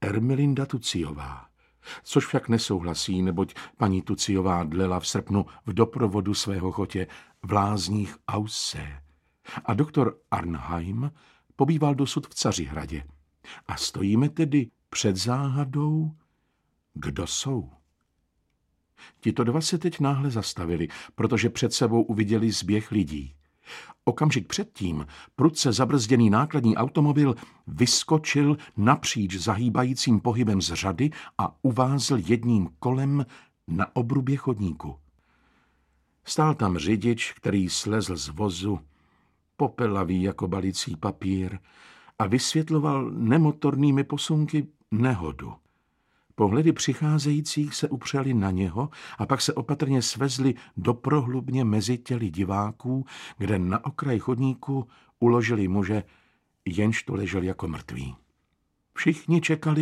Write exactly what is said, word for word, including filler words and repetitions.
Ermelinda Tuciová. Což však nesouhlasí, neboť paní Tuciová dlela v srpnu v doprovodu svého chotě v lázních Aussee. A doktor Arnheim pobýval dosud v Cařihradě. A stojíme tedy před záhadou, kdo jsou. Tito dva se teď náhle zastavili, protože před sebou uviděli zběh lidí. Okamžik předtím prudce zabrzděný nákladní automobil vyskočil napříč zahýbajícím pohybem z řady a uvázl jedním kolem na obrubě chodníku. Stál tam řidič, který slezl z vozu, popelavý jako balicí papír, a vysvětloval nemotornými posunky nehodu. Pohledy přicházejících se upřely na něho a pak se opatrně svezli do prohlubně mezi těly diváků, kde na okraj chodníku uložili muže, jenž tu ležel jako mrtvý. Všichni čekali